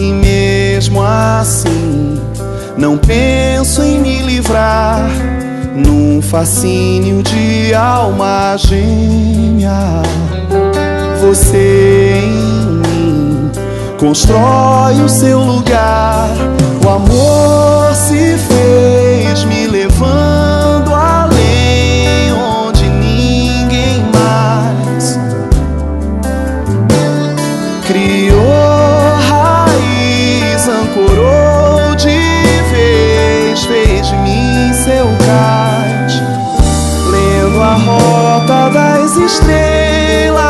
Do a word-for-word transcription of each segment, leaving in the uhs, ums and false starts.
E mesmo assim não penso em me livrar num fascínio de alma gêmea. Você em mim constrói o seu lugar. O amor se fez me levando além, onde ninguém mais criou raiz, ancorou de vez, fez de mim seu cais, lendo a rota das estrelas.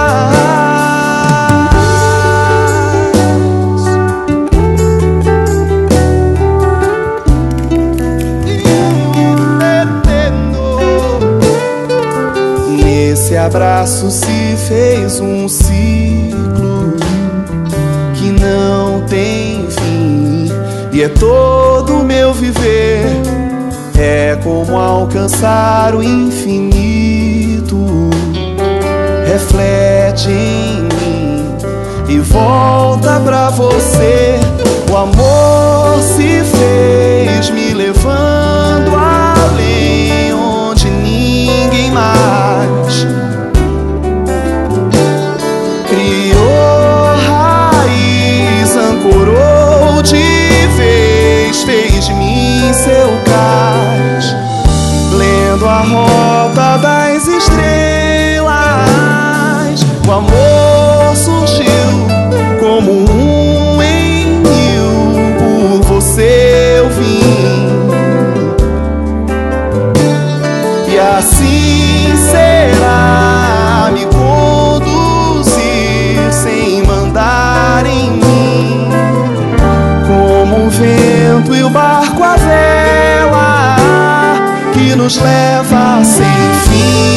Esse abraço se fez um ciclo que não tem fim, e é todo o meu viver. É como alcançar o infinito. Reflete em mim e volta pra você. O amor se fez me levando além, onde ninguém mais criou raiz, ancorou de vez, fez de mim seu cais, lendo a rota das estrelas. O amor surgiu como um em mil, por você eu vim, e assim será, me conduzir sem mandar em mim, como o vento e o barco à vela que nos leva sem fim.